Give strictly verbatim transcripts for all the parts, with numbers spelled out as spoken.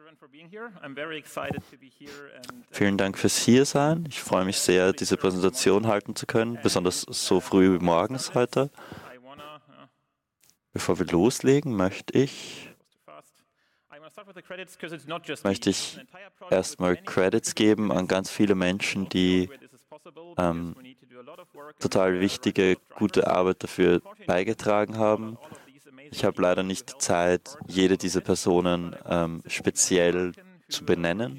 Vielen Dank fürs Hiersein. Ich freue mich sehr, diese Präsentation halten zu können, besonders so früh wie morgens heute. Bevor wir loslegen, möchte ich, möchte ich erstmal Credits geben an ganz viele Menschen, die ähm, total wichtige, gute Arbeit dafür beigetragen haben. Ich habe leider nicht die Zeit, jede dieser Personen ähm, speziell zu benennen,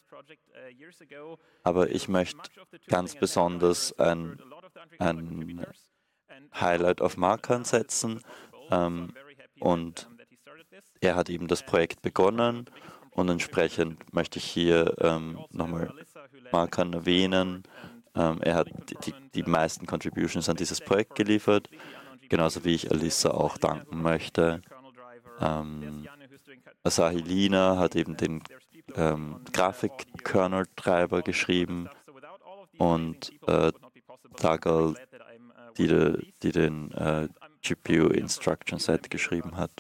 aber ich möchte ganz besonders ein, ein Highlight auf Markan setzen. Ähm, und er hat eben das Projekt begonnen und entsprechend möchte ich hier ähm, nochmal Markan erwähnen. Ähm, er hat die, die meisten Contributions an dieses Projekt geliefert, genauso wie ich Alyssa auch danken möchte. Ähm, Asahi Lina hat eben den ähm, Grafik-Kernel-Treiber geschrieben und äh, Dagal, die, de, die den äh, G P U Instruction Set geschrieben hat.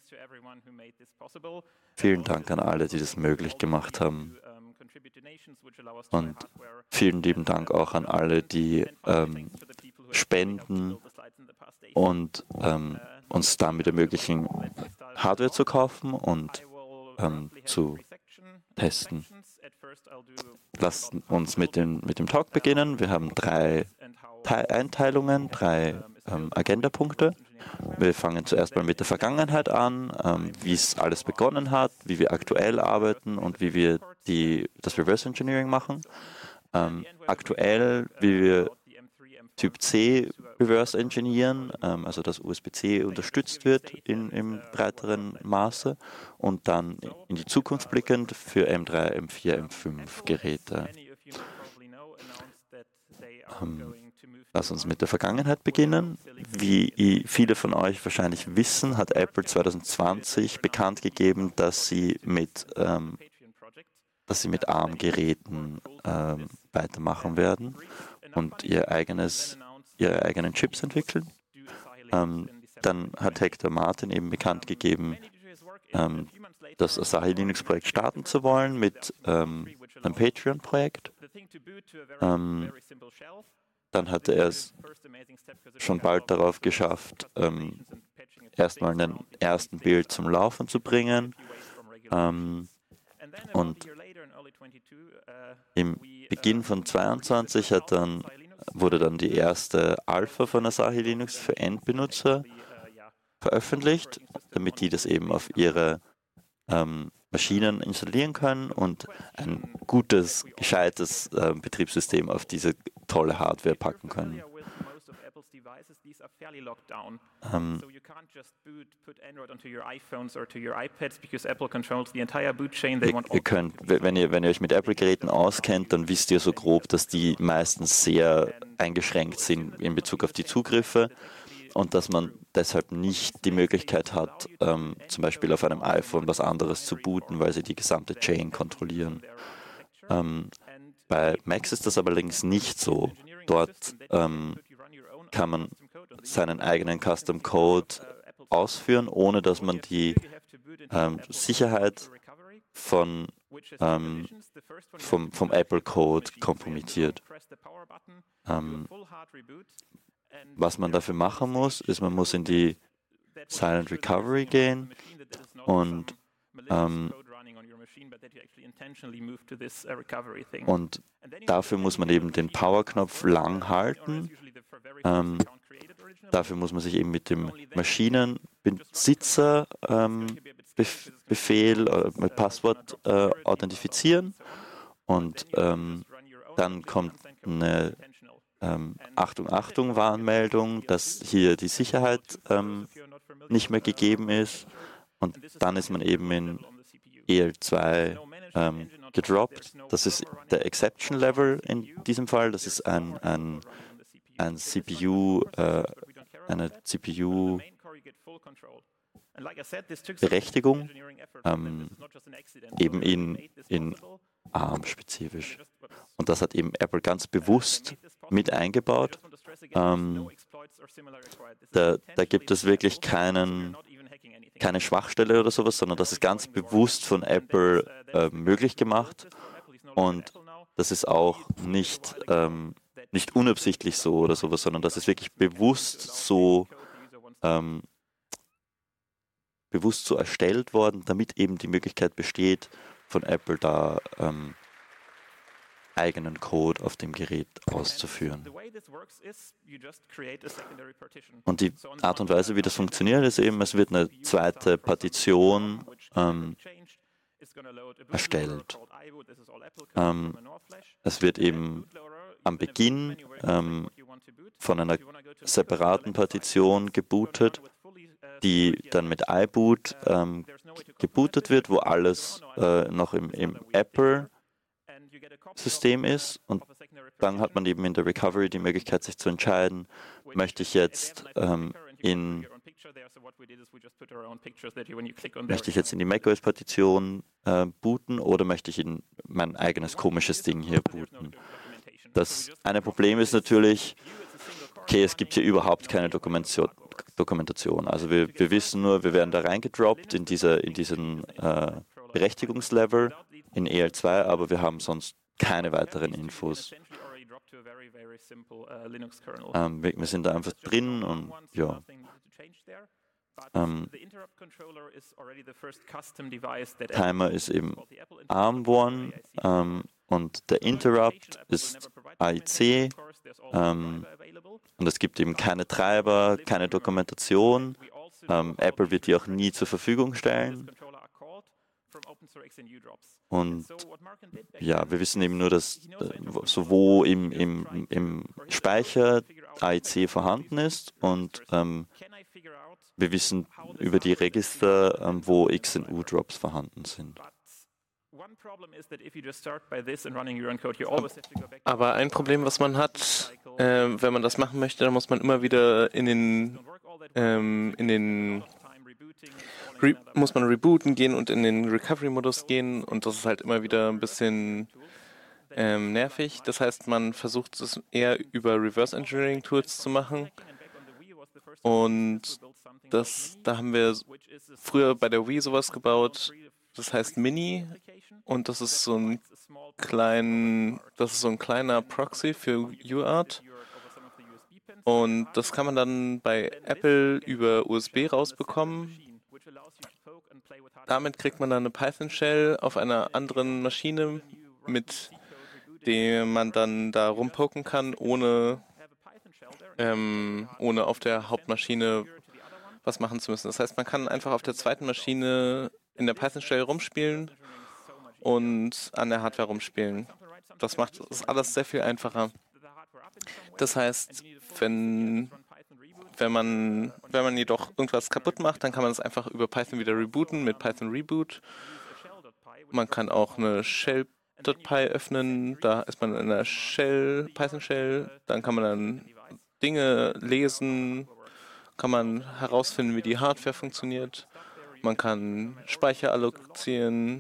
Vielen Dank an alle, die das möglich gemacht haben. Und vielen lieben Dank auch an alle, die ähm, spenden und ähm, uns damit ermöglichen, Hardware zu kaufen und ähm, zu testen. Lasst uns mit dem, mit dem Talk beginnen. Wir haben drei Te- Einteilungen, drei ähm, Agendapunkte. Wir fangen zuerst mal mit der Vergangenheit an, ähm, wie es alles begonnen hat, wie wir aktuell arbeiten und wie wir die, das Reverse Engineering machen. Ähm, aktuell, wie wir Typ C Reverse Engineeren, ähm, also dass U S B C unterstützt wird in, im breiteren Maße und dann in die Zukunft blickend für M drei, M vier, M fünf Geräte. Ähm, Lass uns mit der Vergangenheit beginnen. Wie viele von euch wahrscheinlich wissen, hat Apple zwanzig zwanzig bekannt gegeben, dass sie mit, ähm, dass sie mit ARM-Geräten ähm, weitermachen werden und ihr eigenes, ihre eigenen Chips entwickeln. Ähm, dann hat Hector Martin eben bekannt gegeben, ähm, das Asahi Linux-Projekt starten zu wollen mit ähm, einem Patreon-Projekt. Ähm, Dann hatte er es schon bald darauf geschafft, ähm, erstmal einen ersten Build zum Laufen zu bringen. Ähm, und im Beginn von zweiundzwanzig hat dann, wurde dann die erste Alpha von Asahi Linux für Endbenutzer veröffentlicht, damit die das eben auf ihre ähm, Maschinen installieren können und ein gutes, gescheites äh, Betriebssystem auf diese tolle Hardware packen können. Ähm, ihr, ihr könnt, wenn ihr, wenn ihr euch mit Apple-Geräten auskennt, dann wisst ihr so grob, dass die meistens sehr eingeschränkt sind in Bezug auf die Zugriffe. Und dass man deshalb nicht die Möglichkeit hat, ähm, zum Beispiel auf einem iPhone was anderes zu booten, weil sie die gesamte Chain kontrollieren. Ähm, bei Macs ist das allerdings nicht so. Dort ähm, kann man seinen eigenen Custom Code ausführen, ohne dass man die ähm, Sicherheit von, ähm, vom, vom Apple Code kompromittiert. Ähm, Was man dafür machen muss, ist, man muss in die Silent Recovery gehen und, ähm, und dafür muss man eben den Power-Knopf lang halten. Ähm, dafür muss man sich eben mit dem Maschinenbesitzer ähm, Bef Befehl äh, mit Passwort äh, authentifizieren und ähm, dann kommt eine Ähm, Achtung, Achtung, Warnmeldung, dass hier die Sicherheit ähm, nicht mehr gegeben ist und dann ist man eben in E L zwei ähm, gedroppt. Das ist der Exception Level in diesem Fall, das ist ein, ein, ein C P U, äh, eine C P U Berechtigung, ähm, eben in, in ARM-spezifisch. Und das hat eben Apple ganz bewusst mit eingebaut. Ähm, da, da gibt es wirklich keinen, keine Schwachstelle oder sowas, sondern das ist ganz bewusst von Apple äh, möglich gemacht. Und das ist auch nicht, ähm, nicht unabsichtlich so oder sowas, sondern das ist wirklich bewusst so ähm, bewusst so erstellt worden, damit eben die Möglichkeit besteht, von Apple da ähm, eigenen Code auf dem Gerät auszuführen. Und die Art und Weise, wie das funktioniert, ist eben, es wird eine zweite Partition ähm, erstellt. Ähm, es wird eben am Beginn ähm, von einer separaten Partition gebootet, die dann mit iBoot ähm, gebootet wird, wo alles äh, noch im, im Apple-System ist. Und dann hat man eben in der Recovery die Möglichkeit, sich zu entscheiden, möchte ich jetzt ähm, in möchte ich jetzt in die macOS-Partition äh, booten oder möchte ich in mein eigenes komisches Ding hier booten. Das eine Problem ist natürlich, okay, es gibt hier überhaupt keine Dokumentation. Dokumentation. Also wir, wir wissen nur, wir werden da reingedroppt in, diese, in diesen äh, Berechtigungslevel in E L zwei, aber wir haben sonst keine weiteren Infos. Ähm, wir, wir sind da einfach drin und ja. Ähm, Timer ist eben ARM One ähm, und der Interrupt ist A I C ähm, und es gibt eben keine Treiber, keine Dokumentation. Ähm, Apple wird die auch nie zur Verfügung stellen. Und ja, wir wissen eben nur, dass äh, so wo im, im, im Speicher A I C vorhanden ist und ähm, wir wissen über die Register, ähm, wo X und U-Drops vorhanden sind. Aber ein Problem, was man hat, äh, wenn man das machen möchte, dann muss man immer wieder in den, ähm, in den Re muss man rebooten gehen und in den Recovery-Modus gehen und das ist halt immer wieder ein bisschen ähm, nervig. Das heißt, man versucht es eher über Reverse-Engineering-Tools zu machen und das, da haben wir früher bei der Wii sowas gebaut, das heißt Mini und das ist so ein klein, das ist so ein kleiner Proxy für U A R T und das kann man dann bei Apple über U S B rausbekommen. Damit kriegt man dann eine Python-Shell auf einer anderen Maschine, mit der man dann da rumpoken kann, ohne, ähm, ohne auf der Hauptmaschine was machen zu müssen. Das heißt, man kann einfach auf der zweiten Maschine in der Python-Shell rumspielen und an der Hardware rumspielen. Das macht das alles sehr viel einfacher. Das heißt, wenn Wenn man, wenn man jedoch irgendwas kaputt macht, dann kann man es einfach über Python wieder rebooten mit Python Reboot. Man kann auch eine Shell.py öffnen, da ist man in einer Shell, Python Shell, dann kann man dann Dinge lesen, kann man herausfinden, wie die Hardware funktioniert. Man kann Speicher allozieren.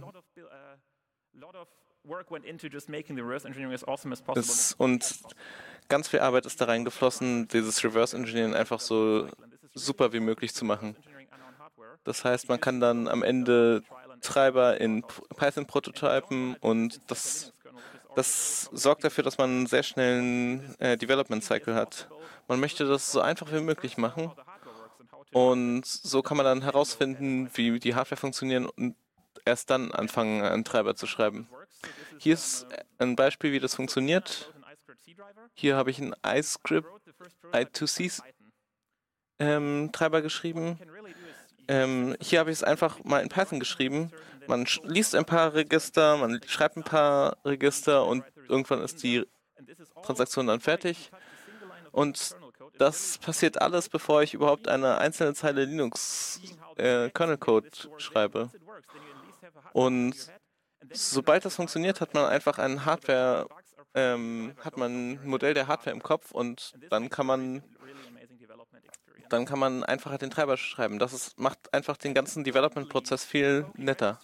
Das, und ganz viel Arbeit ist da reingeflossen, dieses Reverse Engineering einfach so super wie möglich zu machen. Das heißt, man kann dann am Ende Treiber in Python prototypen und das, das sorgt dafür, dass man einen sehr schnellen äh, Development Cycle hat. Man möchte das so einfach wie möglich machen und so kann man dann herausfinden, wie die Hardware funktioniert und erst dann anfangen, einen Treiber zu schreiben. Hier ist ein Beispiel, wie das funktioniert. Hier habe ich einen iScript I zwei C ähm, Treiber geschrieben. Ähm, hier habe ich es einfach mal in Python geschrieben. Man liest ein paar Register, man schreibt ein paar Register und irgendwann ist die Transaktion dann fertig. Und das passiert alles, bevor ich überhaupt eine einzelne Zeile Linux äh, Kernel-Code schreibe. Und sobald das funktioniert, hat man einfach ein Hardware, ähm, hat man ein Modell der Hardware im Kopf und dann kann man dann kann man einfacher den Treiber schreiben. Das ist, macht einfach den ganzen Development-Prozess viel netter.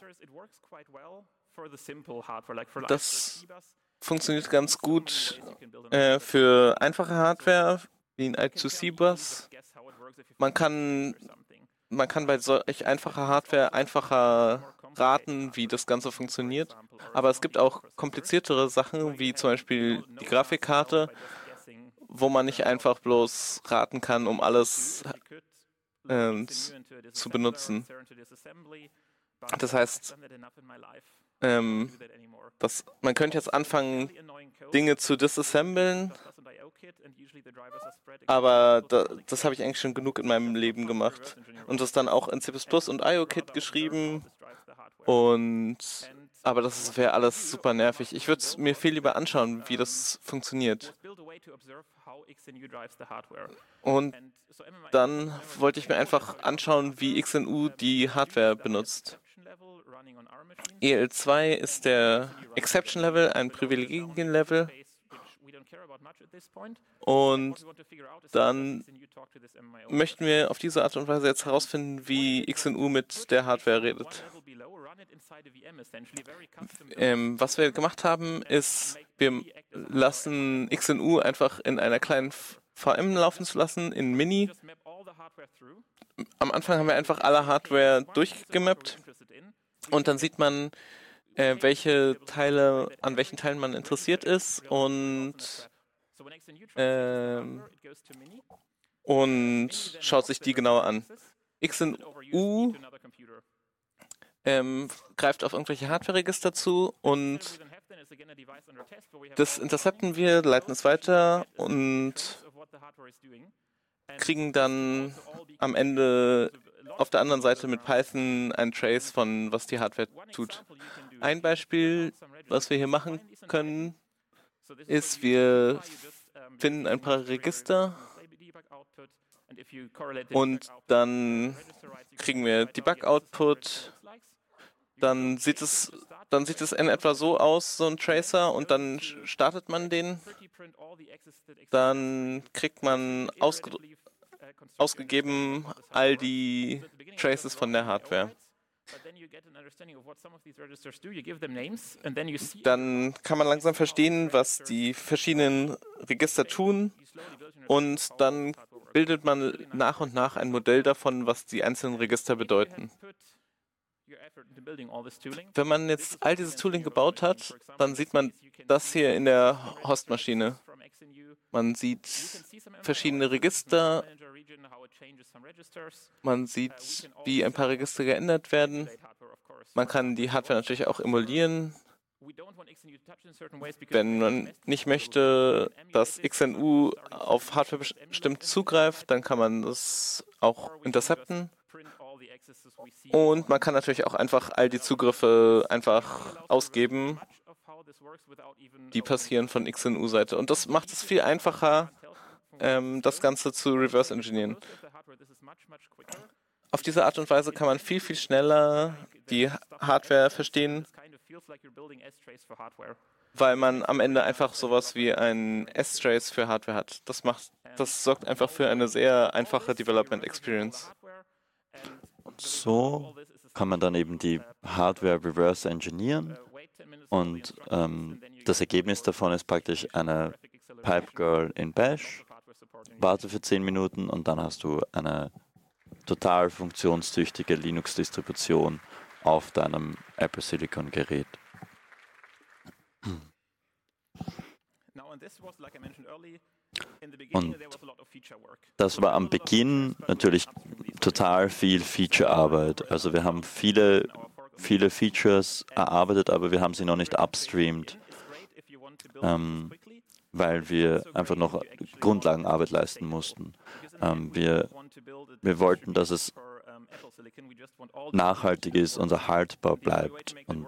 Das funktioniert ganz gut äh, für einfache Hardware, wie ein I zwei C Bus. Man kann man kann bei solch einfacher Hardware einfacher raten, wie das Ganze funktioniert. Aber es gibt auch kompliziertere Sachen, wie zum Beispiel die Grafikkarte, wo man nicht einfach bloß raten kann, um alles äh, zu benutzen. Das heißt, ähm, das, man könnte jetzt anfangen, Dinge zu disassemblen, aber da, das habe ich eigentlich schon genug in meinem Leben gemacht. Und das dann auch in C plus plus und IOKit geschrieben. Und aber das wäre alles super nervig. Ich würde es mir viel lieber anschauen, wie das funktioniert. Und dann wollte ich mir einfach anschauen, wie X N U die Hardware benutzt. E L zwei ist der Exception Level, ein Privilegien-Level. Und dann möchten wir auf diese Art und Weise jetzt herausfinden, wie X N U mit der Hardware redet. Ähm, was wir gemacht haben, ist, wir lassen X N U einfach in einer kleinen V M laufen zu lassen, in Mini. Am Anfang haben wir einfach alle Hardware durchgemappt und dann sieht man, äh, welche Teile, an welchen Teilen man interessiert ist und ähm, und schaut sich die genauer an. X N U ähm, greift auf irgendwelche Hardware-Register zu und das intercepten wir, leiten es weiter und kriegen dann am Ende auf der anderen Seite mit Python ein Trace von, was die Hardware tut. Ein Beispiel, was wir hier machen können, ist, wir finden ein paar Register und dann kriegen wir Debug-Output. Dann sieht es, dann sieht es in etwa so aus, so ein Tracer, und dann startet man den. Dann kriegt man ausge ausgegeben all die Traces von der Hardware. Dann kann man langsam verstehen, was die verschiedenen Register tun, und dann bildet man nach und nach ein Modell davon, was die einzelnen Register bedeuten. Wenn man jetzt all dieses Tooling gebaut hat, dann sieht man das hier in der Hostmaschine. Man sieht verschiedene Register, man sieht, wie ein paar Register geändert werden. Man kann die Hardware natürlich auch emulieren. Wenn man nicht möchte, dass X N U auf Hardware bestimmt zugreift, dann kann man das auch intercepten. Und man kann natürlich auch einfach all die Zugriffe einfach ausgeben, die passieren von X N U-Seite. Und das macht es viel einfacher, ähm, das Ganze zu reverse engineeren. Auf diese Art und Weise kann man viel, viel schneller die Hardware verstehen, weil man am Ende einfach sowas wie ein S-Trace für Hardware hat. Das macht, das sorgt einfach für eine sehr einfache Development Experience. Und so kann man dann eben die Hardware reverse engineeren, und ähm, das Ergebnis davon ist praktisch eine Pipegirl in Bash. Warte für zehn Minuten und dann hast du eine total funktionstüchtige Linux-Distribution auf deinem Apple Silicon-Gerät. Und das war am Beginn natürlich total viel Feature-Arbeit. Also wir haben viele, viele Features erarbeitet, aber wir haben sie noch nicht upstreamed, ähm, weil wir einfach noch Grundlagenarbeit leisten mussten. Ähm, wir, wir wollten, dass es nachhaltig ist, unser haltbar bleibt. Und,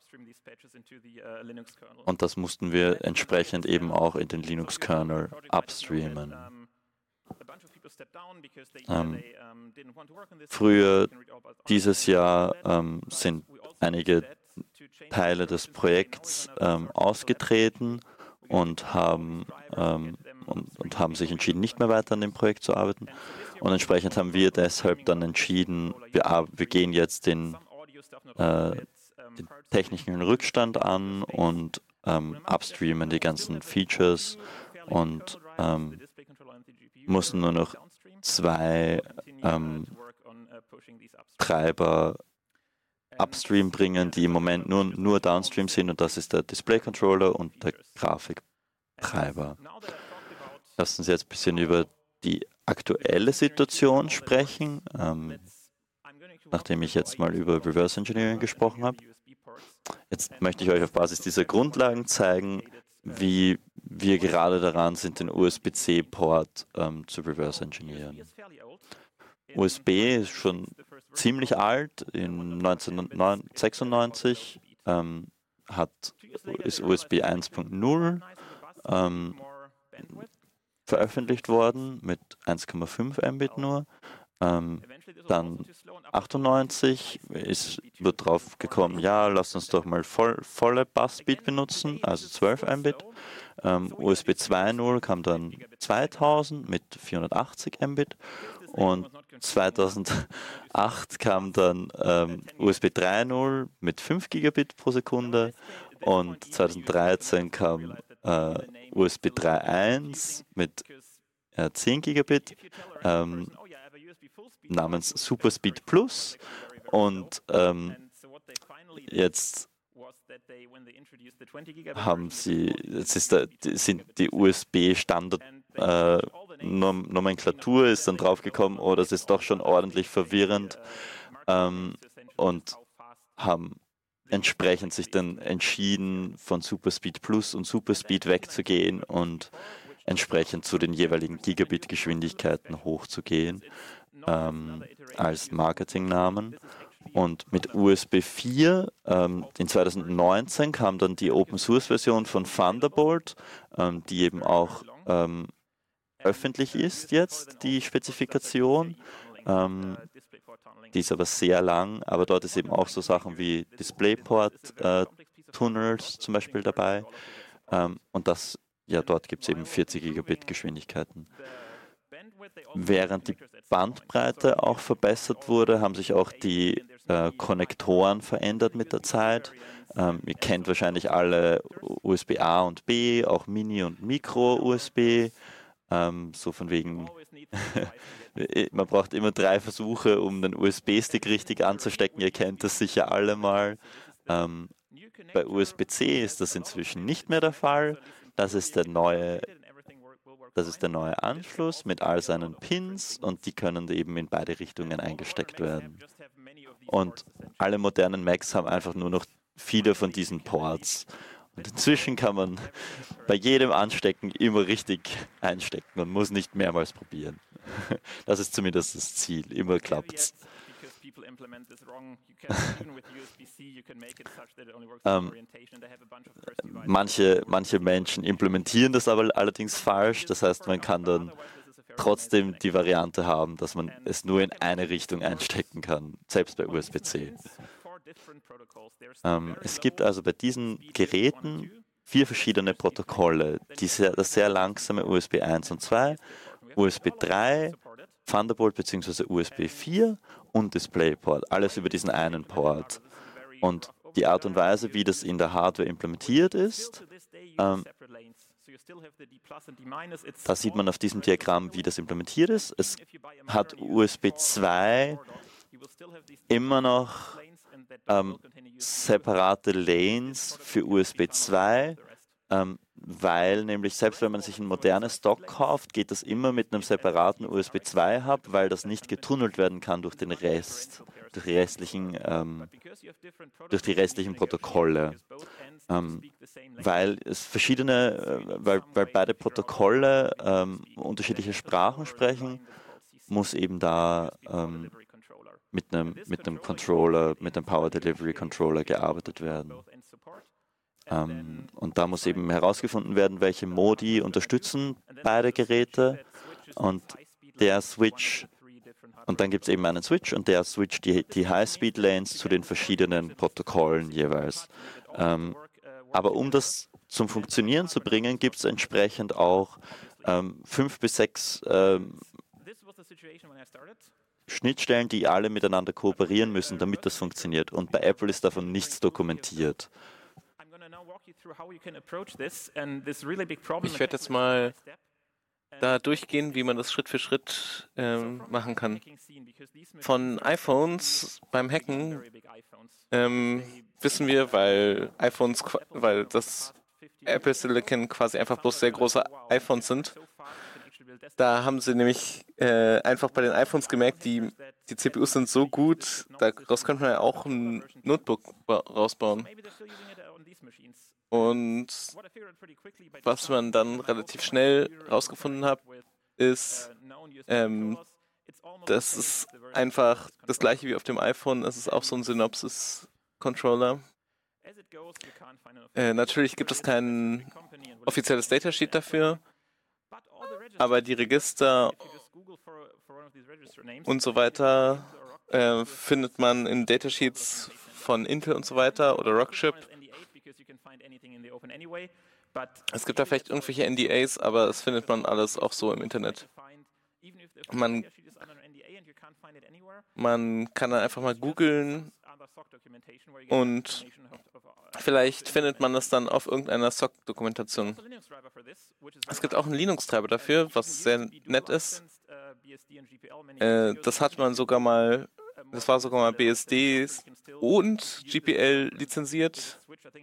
und das mussten wir entsprechend eben auch in den Linux-Kernel upstreamen. Ähm, früher dieses Jahr ähm, sind einige Teile des Projekts ähm, ausgetreten und haben, ähm, und, und haben sich entschieden, nicht mehr weiter an dem Projekt zu arbeiten. Und entsprechend haben wir deshalb dann entschieden, wir, wir gehen jetzt den, äh, den technischen Rückstand an und ähm, upstreamen die ganzen Features und ähm, mussten nur noch zwei ähm, Treiber upstream bringen, die im Moment nur, nur downstream sind, und das ist der Display Controller und der Grafiktreiber. Lass uns jetzt ein bisschen über die aktuelle Situation sprechen, ähm, nachdem ich jetzt mal über Reverse Engineering gesprochen habe. Jetzt möchte ich euch auf Basis dieser Grundlagen zeigen, wie wir gerade daran sind, den U S B C-Port ähm, zu reverse engineeren. U S B ist schon ziemlich alt. In neunzehnhundertsechsundneunzig ähm, hat, ist U S B eins Punkt null ähm, veröffentlicht worden mit eins Komma fünf Mbit nur. Ähm, dann achtundneunzig ist, wird drauf gekommen, ja, lasst uns doch mal voll, volle Bus-Speed benutzen, also zwölf Mbit. Ähm, U S B zwei Punkt null kam dann zweitausend mit vierhundertachtzig Mbit und zweitausendacht kam dann ähm, U S B drei Punkt null mit fünf Gigabit pro Sekunde und zweitausenddreizehn kam äh, U S B drei Punkt eins mit äh, zehn Gigabit ähm, namens Superspeed Plus, und ähm, jetzt haben sie, jetzt ist da, sind die U S B-Standard-Nomenklatur äh, ist dann draufgekommen, oh, das ist doch schon ordentlich verwirrend, ähm, und haben entsprechend sich dann entschieden, von Superspeed Plus und Superspeed wegzugehen und entsprechend zu den jeweiligen Gigabit-Geschwindigkeiten hochzugehen ähm, als Marketingnamen. Und mit U S B vier, ähm, in zweitausendneunzehn kam dann die Open-Source-Version von Thunderbolt, ähm, die eben auch ähm, öffentlich ist jetzt, die Spezifikation. Ähm, die ist aber sehr lang, aber dort ist eben auch so Sachen wie DisplayPort-Tunnels äh, zum Beispiel dabei. Ähm, und das, ja, dort gibt es eben vierzig Gigabit Geschwindigkeiten. Während die Bandbreite auch verbessert wurde, haben sich auch die äh, Konnektoren verändert mit der Zeit. Ähm, ihr kennt wahrscheinlich alle U S B A und B, auch Mini- und Micro-U S B. Ähm, so von wegen, man braucht immer drei Versuche, um den U S B-Stick richtig anzustecken. Ihr kennt das sicher alle mal. Ähm, bei U S B C ist das inzwischen nicht mehr der Fall. Das ist der neue Das ist der neue Anschluss mit all seinen Pins, und die können eben in beide Richtungen eingesteckt werden. Und alle modernen Macs haben einfach nur noch viele von diesen Ports. Und inzwischen kann man bei jedem Anstecken immer richtig einstecken. Man muss nicht mehrmals probieren. Das ist zumindest das Ziel. Immer klappt's. Ähm, manche, manche Menschen implementieren das aber allerdings falsch. Das heißt, man kann dann trotzdem die Variante haben, dass man es nur in eine Richtung einstecken kann, selbst bei U S B C. Ähm, es gibt also bei diesen Geräten vier verschiedene Protokolle, die sehr, das sehr langsame U S B eins und zwei, U S B drei, Thunderbolt bzw. U S B vier und DisplayPort, alles über diesen einen Port. Und die Art und Weise, wie das in der Hardware implementiert ist, ähm, da sieht man auf diesem Diagramm, wie das implementiert ist. Es hat U S B zwei immer noch ähm, separate Lanes für U S B zwei, ähm, weil nämlich selbst wenn man sich ein modernes Dock kauft, geht das immer mit einem separaten U S B zwei Hub, weil das nicht getunnelt werden kann durch den Rest, durch die restlichen, ähm, durch die restlichen Protokolle. Ähm, weil es verschiedene, äh, weil, weil beide Protokolle ähm, unterschiedliche Sprachen sprechen, muss eben da ähm, mit einem, mit einem Controller, mit einem Power Delivery Controller gearbeitet werden. Ähm, und da muss eben herausgefunden werden, welche Modi unterstützen beide Geräte, und der Switch, und dann gibt es eben einen Switch, und der switcht die, die High-Speed-Lanes zu den verschiedenen Protokollen jeweils. Ähm, aber um das zum Funktionieren zu bringen, gibt es entsprechend auch ähm, fünf bis sechs ähm, Schnittstellen, die alle miteinander kooperieren müssen, damit das funktioniert. Und bei Apple ist davon nichts dokumentiert. Ich werde jetzt mal da durchgehen, wie man das Schritt für Schritt ähm, machen kann. Von iPhones beim Hacken ähm, wissen wir, weil iPhones, weil das Apple Silicon quasi einfach bloß sehr große iPhones sind. Da haben sie nämlich äh, einfach bei den iPhones gemerkt, die, die C P Us sind so gut, daraus könnte man ja auch ein Notebook rausbauen. Und was man dann relativ schnell rausgefunden hat, ist, ähm, das ist einfach das gleiche wie auf dem iPhone, es ist auch so ein Synopsys-Controller. Äh, natürlich gibt es kein offizielles Datasheet dafür, aber die Register und so weiter äh, findet man in Datasheets von Intel und so weiter oder Rockchip. Es gibt da vielleicht irgendwelche N D As, aber das findet man alles auch so im Internet. Man, man kann dann einfach mal googeln und vielleicht findet man das dann auf irgendeiner S O C-Dokumentation. Es gibt auch einen Linux-Treiber dafür, was sehr nett ist. Äh, das hat man sogar mal, das war sogar mal B S D und G P L lizenziert.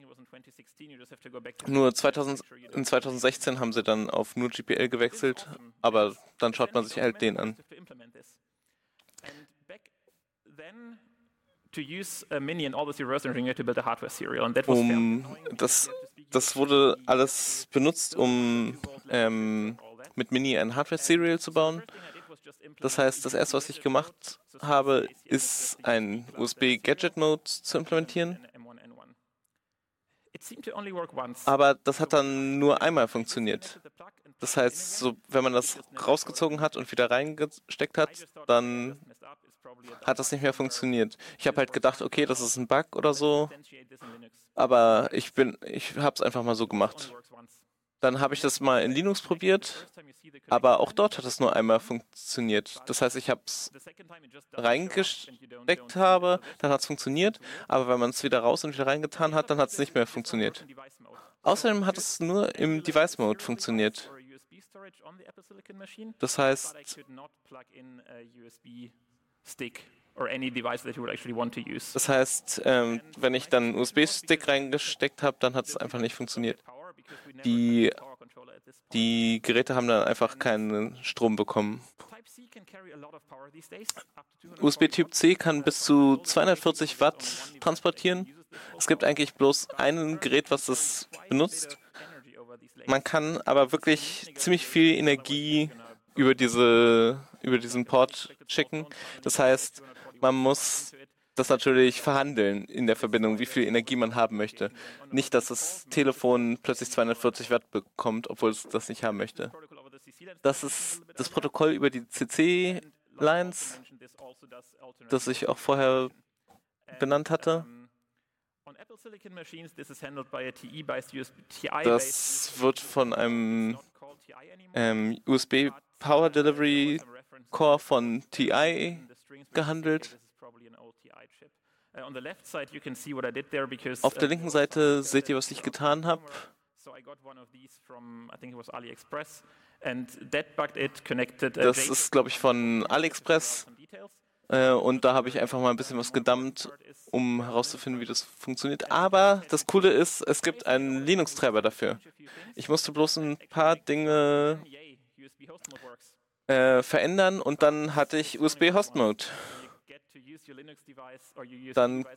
Nur zweitausend, in zweitausendsechzehn haben sie dann auf nur G P L gewechselt, aber dann schaut man sich halt den an. Um, das, das wurde alles benutzt, um ähm, mit Mini ein Hardware-Serial zu bauen. Das heißt, das erste, was ich gemacht habe, ist ein U S B-Gadget-Mode zu implementieren. Aber das hat dann nur einmal funktioniert. Das heißt, so, wenn man das rausgezogen hat und wieder reingesteckt hat, dann hat das nicht mehr funktioniert. Ich habe halt gedacht, okay, das ist ein Bug oder so, aber ich bin, ich habe es einfach mal so gemacht. Dann habe ich das mal in Linux probiert, aber auch dort hat es nur einmal funktioniert. Das heißt, ich habe es reingesteckt habe, dann hat es funktioniert, aber wenn man es wieder raus und wieder reingetan hat, dann hat es nicht mehr funktioniert. Außerdem hat es nur im Device Mode funktioniert. Das heißt, das heißt, ähm, wenn ich dann einen U S B-Stick reingesteckt habe, dann hat es einfach nicht funktioniert. Die, die Geräte haben dann einfach keinen Strom bekommen. U S B-Typ C kann bis zu zweihundertvierzig Watt transportieren. Es gibt eigentlich bloß ein Gerät, was das benutzt. Man kann aber wirklich ziemlich viel Energie über diese, über diesen Port schicken. Das heißt, man muss das natürlich verhandeln in der Verbindung, wie viel Energie man haben möchte. Nicht, dass das Telefon plötzlich zweihundertvierzig Watt bekommt, obwohl es das nicht haben möchte. Das ist das Protokoll über die C C-Lines, das ich auch vorher benannt hatte. Das wird von einem ähm, U S B Power Delivery Core von T I gehandelt. Auf der linken Seite seht ihr, was ich getan habe. Das ist, glaube ich, von AliExpress. Äh, und da habe ich einfach mal ein bisschen was gedumpt, um herauszufinden, wie das funktioniert. Aber das Coole ist, es gibt einen Linux-Treiber dafür. Ich musste bloß ein paar Dinge äh, verändern und dann hatte ich U S B-Host-Mode. Dann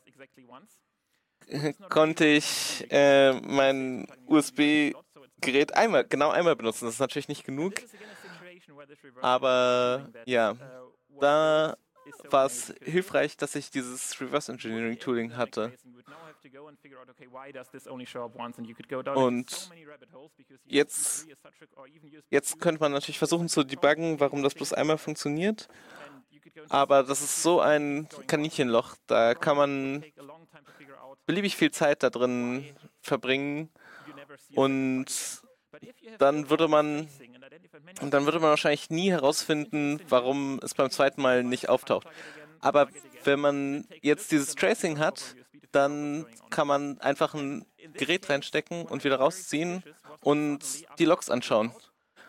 konnte ich äh, mein U S B-Gerät einmal, genau einmal benutzen. Das ist natürlich nicht genug, aber ja, da war es hilfreich, dass ich dieses Reverse Engineering Tooling hatte. Und jetzt, jetzt könnte man natürlich versuchen zu debuggen, warum das bloß einmal funktioniert. Aber das ist so ein Kaninchenloch, da kann man beliebig viel Zeit da drin verbringen und dann würde man und dann würde man wahrscheinlich nie herausfinden, warum es beim zweiten Mal nicht auftaucht. Aber wenn man jetzt dieses Tracing hat, dann kann man einfach ein Gerät reinstecken und wieder rausziehen und die Logs anschauen.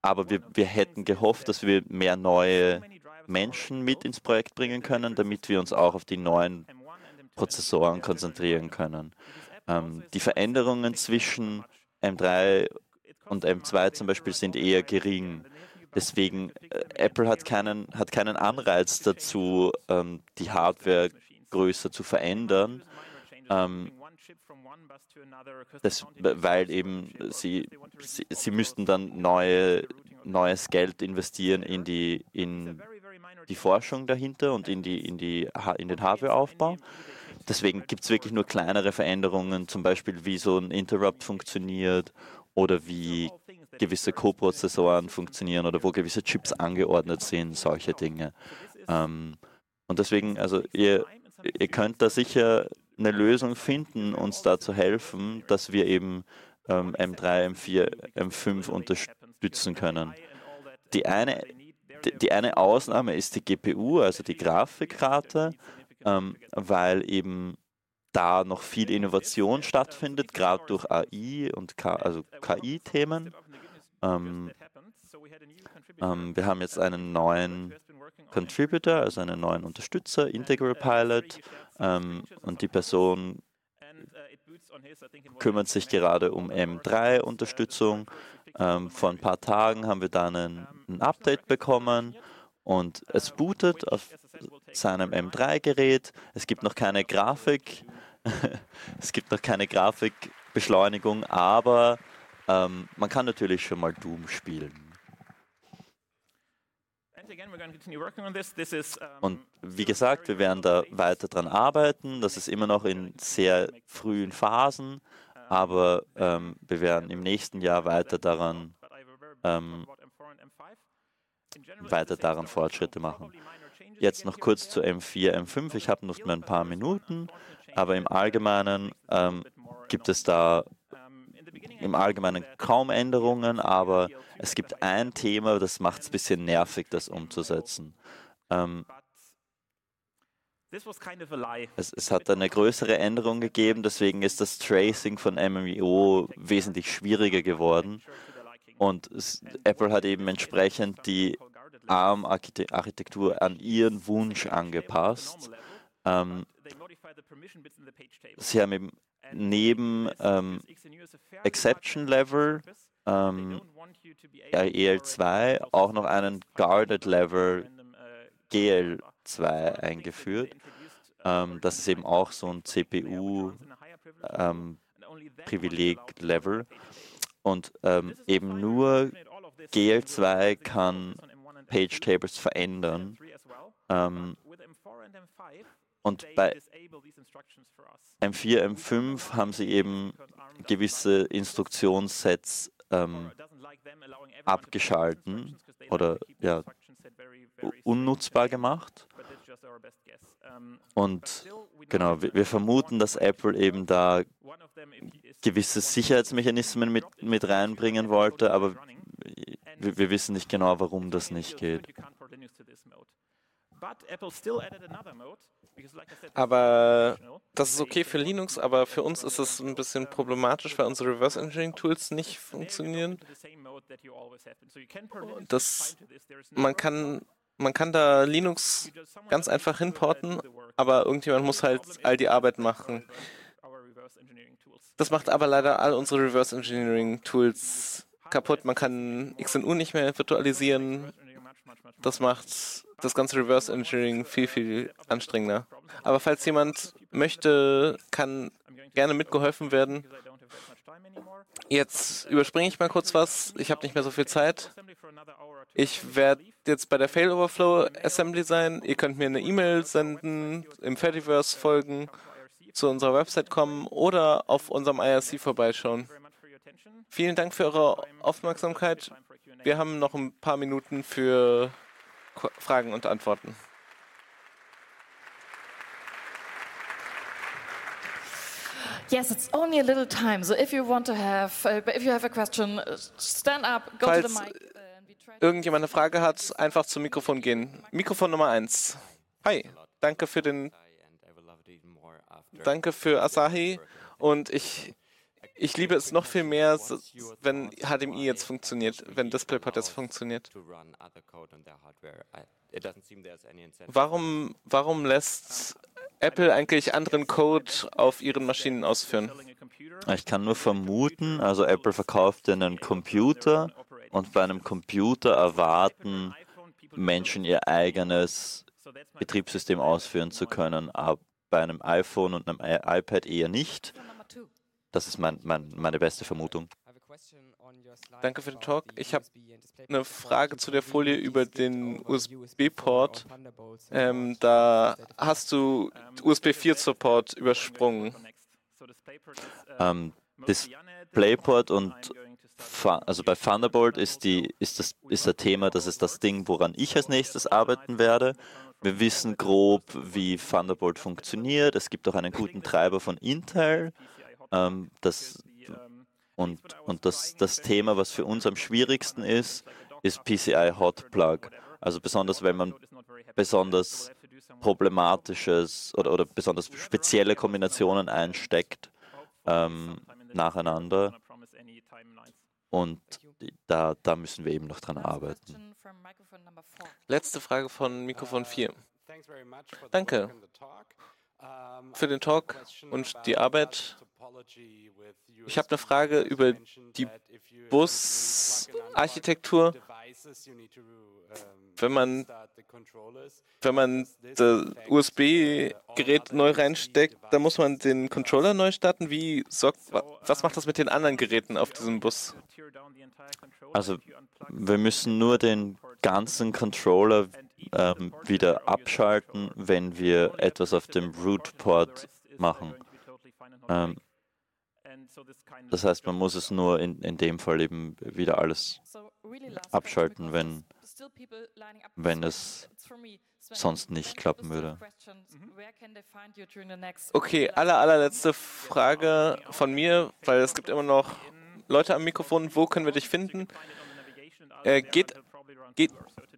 aber wir, wir hätten gehofft, dass wir mehr neue Menschen mit ins Projekt bringen können, damit wir uns auch auf die neuen Prozessoren konzentrieren können. Ähm, die Veränderungen zwischen M drei und M zwei zum Beispiel sind eher gering. Deswegen, äh, Apple hat keinen, hat keinen Anreiz dazu, ähm, die Hardware größer zu verändern, ähm, das, weil eben sie, sie, sie müssten dann neue, neues Geld investieren in die, in die Forschung dahinter und in, die, in, die, in den Hardwareaufbau. Deswegen gibt es wirklich nur kleinere Veränderungen, zum Beispiel wie so ein Interrupt funktioniert oder wie gewisse Coprozessoren funktionieren oder wo gewisse Chips angeordnet sind, solche Dinge. Ähm, und deswegen, also ihr, ihr könnt da sicher eine Lösung finden, uns da zu helfen, dass wir eben ähm, M drei, M vier, M fünf unterstützen können. Die eine, die, die eine Ausnahme ist die G P U, also die Grafikkarte, ähm, weil eben da noch viel Innovation stattfindet, gerade durch A I und K, also K I-Themen. Ähm, ähm, wir haben jetzt einen neuen Contributor, also einen neuen Unterstützer, Integral Pilot, ähm, und die Person kümmert sich gerade um M drei Unterstützung. Ähm, vor ein paar Tagen haben wir dann ein, ein Update bekommen und es bootet auf seinem M drei Gerät. Es gibt noch keine Grafik, es gibt noch keine Grafikbeschleunigung, aber ähm, man kann natürlich schon mal Doom spielen. Und wie gesagt, wir werden da weiter dran arbeiten. Das ist immer noch in sehr frühen Phasen, aber ähm, wir werden im nächsten Jahr weiter daran, ähm, weiter daran Fortschritte machen. Jetzt noch kurz zu M vier, M fünf. Ich habe noch nur ein paar Minuten, aber im Allgemeinen ähm, gibt es da im Allgemeinen kaum Änderungen, aber es gibt ein Thema, das macht es ein bisschen nervig, das umzusetzen. Ähm, es, es hat eine größere Änderung gegeben, deswegen ist das Tracing von M M I O wesentlich schwieriger geworden. Und es, Apple hat eben entsprechend die ARM-Architektur an ihren Wunsch angepasst. Ähm, sie haben eben neben ähm, Exception Level ähm, E L zwei auch noch einen Guarded Level G L zwei eingeführt. Ähm, das ist eben auch so ein C P U-Privileg-Level. Ähm, Und ähm, eben nur G L zwei kann Page Tables verändern. Ähm, und bei M vier, M fünf haben sie eben gewisse Instruktionssets ähm, abgeschalten oder ja, unnutzbar gemacht. Und genau, wir, wir vermuten, dass Apple eben da gewisse Sicherheitsmechanismen mit, mit reinbringen wollte, aber wir, wir wissen nicht genau, warum das nicht geht. Aber das ist okay für Linux, aber für uns ist es ein bisschen problematisch, weil unsere Reverse Engineering Tools nicht funktionieren. Das, man kann, man kann da Linux ganz einfach hinporten, aber irgendjemand muss halt all die Arbeit machen. Das macht aber leider all unsere Reverse Engineering Tools kaputt. Man kann X N U nicht mehr virtualisieren. Das macht das ganze Reverse Engineering viel, viel anstrengender. Aber falls jemand möchte, kann gerne mitgeholfen werden. Jetzt überspringe ich mal kurz was. Ich habe nicht mehr so viel Zeit. Ich werde jetzt bei der Failoverflow Assembly sein. Ihr könnt mir eine E-Mail senden, im Fediverse folgen, zu unserer Website kommen oder auf unserem I R C vorbeischauen. Vielen Dank für eure Aufmerksamkeit. Wir haben noch ein paar Minuten für Fragen und Antworten. Yes, it's only a little time. So if you want to have, uh, if you have a question, uh, stand up, go Falls to the mic. Uh, irgendjemand eine Frage hat, einfach zum Mikrofon gehen. Mikrofon Nummer eins. Hi, danke für den, danke für Asahi und ich, Ich liebe es noch viel mehr, wenn H D M I jetzt funktioniert, wenn DisplayPort jetzt funktioniert. Warum, warum lässt Apple eigentlich anderen Code auf ihren Maschinen ausführen? Ich kann nur vermuten, also Apple verkauft einen Computer und bei einem Computer erwarten Menschen ihr eigenes Betriebssystem ausführen zu können, aber bei einem iPhone und einem iPad eher nicht. Das ist mein, mein, meine beste Vermutung. Danke für den Talk. Ich habe eine Frage zu der Folie über den U S B-Port. Ähm, da hast du U S B vier Support übersprungen. Ähm, DisplayPort und also bei Thunderbolt ist, die, ist, das, ist das Thema, das ist das Ding, woran ich als nächstes arbeiten werde. Wir wissen grob, wie Thunderbolt funktioniert. Es gibt auch einen guten Treiber von Intel. Ähm, das, und und das, das Thema, was für uns am schwierigsten ist, ist P C I Hot Plug. Also besonders, wenn man besonders problematisches oder, oder besonders spezielle Kombinationen einsteckt ähm, nacheinander. Und da, da müssen wir eben noch dran arbeiten. Letzte Frage von Mikrofon vier. Danke für den Talk und die Arbeit. Ich habe eine Frage über die Busarchitektur. Wenn man, wenn man das U S B-Gerät neu reinsteckt, dann muss man den Controller neu starten. Wie sorgt, was macht das mit den anderen Geräten auf diesem Bus? Also wir müssen nur den ganzen Controller ähm, wieder abschalten, wenn wir etwas auf dem Root-Port machen. Ähm, das heißt, man muss es nur in, in dem Fall eben wieder alles abschalten, wenn, wenn es sonst nicht klappen würde. Okay, aller, allerletzte Frage von mir, weil es gibt immer noch Leute am Mikrofon. Wo können wir dich finden? Äh, geht, geht,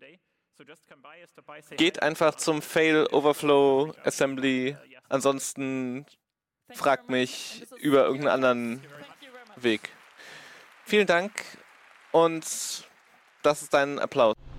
geht einfach zum Fail Overflow Assembly. Ansonsten fragt mich über irgendeinen anderen Weg. Vielen Dank und das ist dein Applaus.